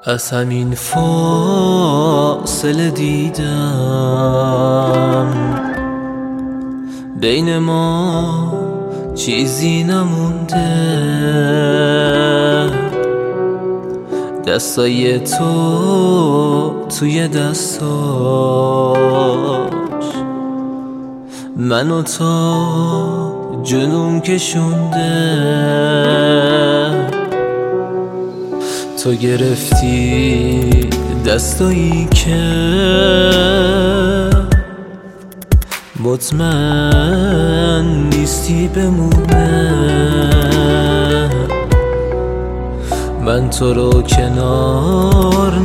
از همین فاصله دیدم بین ما چیزی نمونده، دستای تو توی دستاش منو تا جنون کشونده. تو گرفتی دستایی که مطمئن نیستی بمونه، من تو رو کنار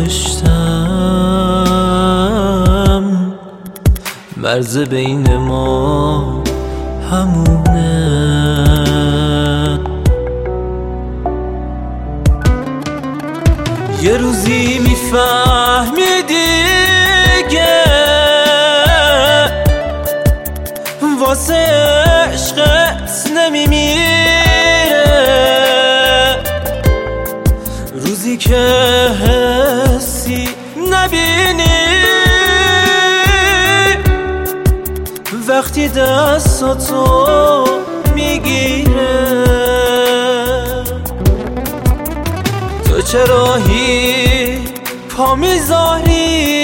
نذاشتم، مرز بین ما همونه. یه روزی میفهمیدی که واسه عشقت نمیمیره، روزی که حسی نبینی وقتی دستاتو میگیره. تو چرا پا میذاری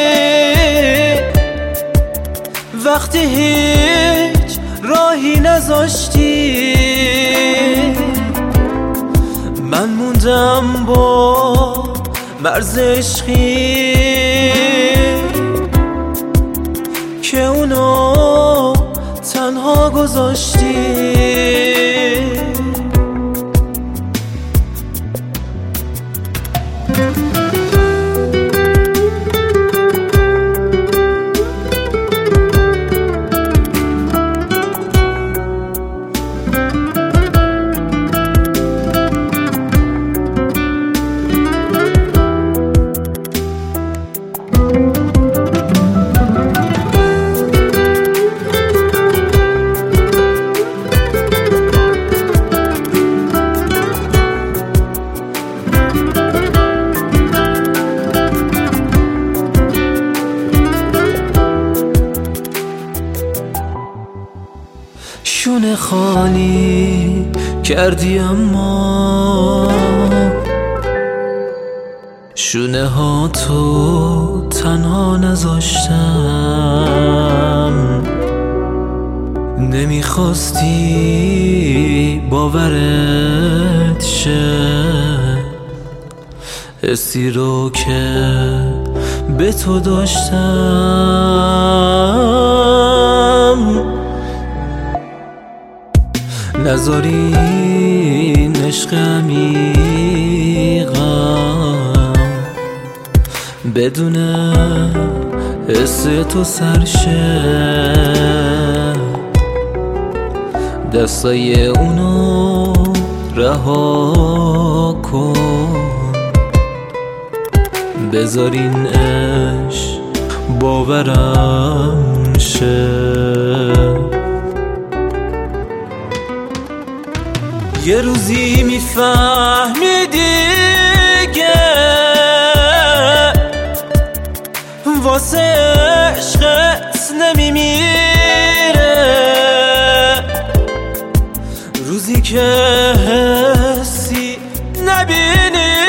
وقتی هیچ راهی نذاشتی؟ من موندم با مرز عشقی که اونو تنها گذاشتی. شونه خالی کردی اما شونه ها تو تنها نذاشتم، نمیخواستی باورت شه حسی رو که به تو داشتم. نذاری این عشق عمیقم بدون حس تو سرشه، دستای اونو رها کن، بذار این عشق باورم شه. یه روزی میفهمیدی که واسه عشقت نمیمیره، روزی که حسی نبینی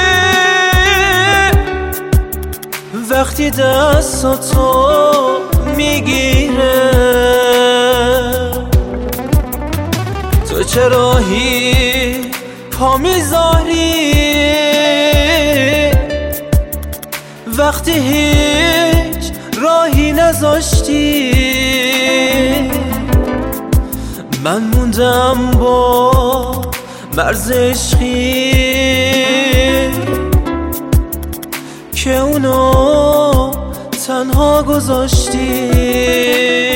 وقتی دستاتو میگیره. تو چرا پا میذاری وقتی هیچ راهی نذاشتی؟ من موندم با مرز عشقی که اونو تنها گذاشتی.